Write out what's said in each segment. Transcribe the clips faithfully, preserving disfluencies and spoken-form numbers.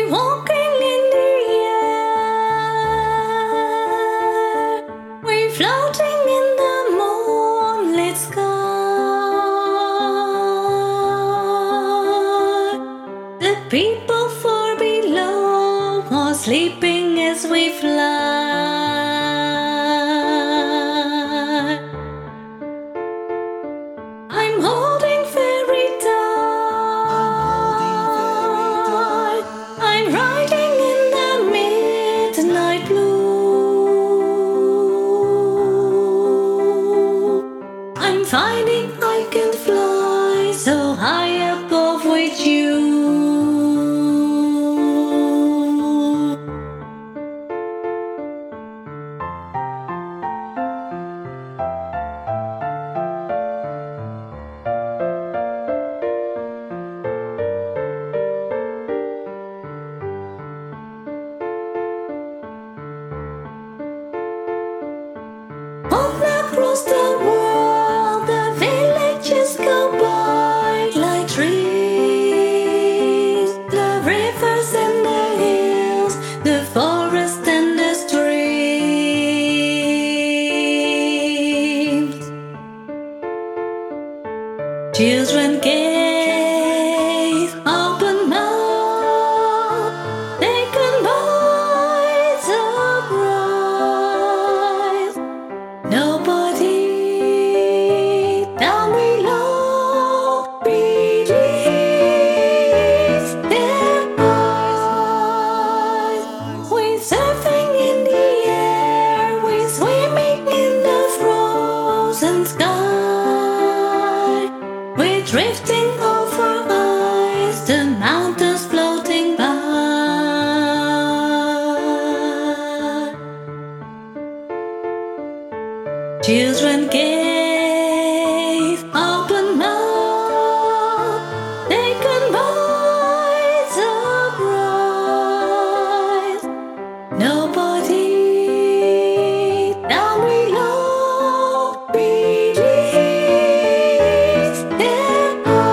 walking in the air, we're floating in the moonlit sky. The people far below are sleeping as we fly. I'm holding fairy tide. I'm riding in the midnight blue. I'm finding I can fly so high above with you. All across the world, the villages go by like trees. The rivers and the hills, the forest and the streams. Children gaze, open mouth, they can buy surprise. Nobody down below believes their eyes. We're surfing in the air, we're swimming in the frozen sky. We're drifting over ice, the mountains floating by. Children gaze, open mouth, they can buy surprise. Nobody down below believes their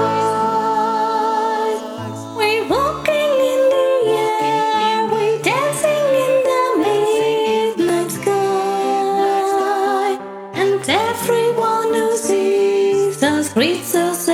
eyes. We're walking in the air, we're dancing in the midnight sky. And everyone who sees us greets us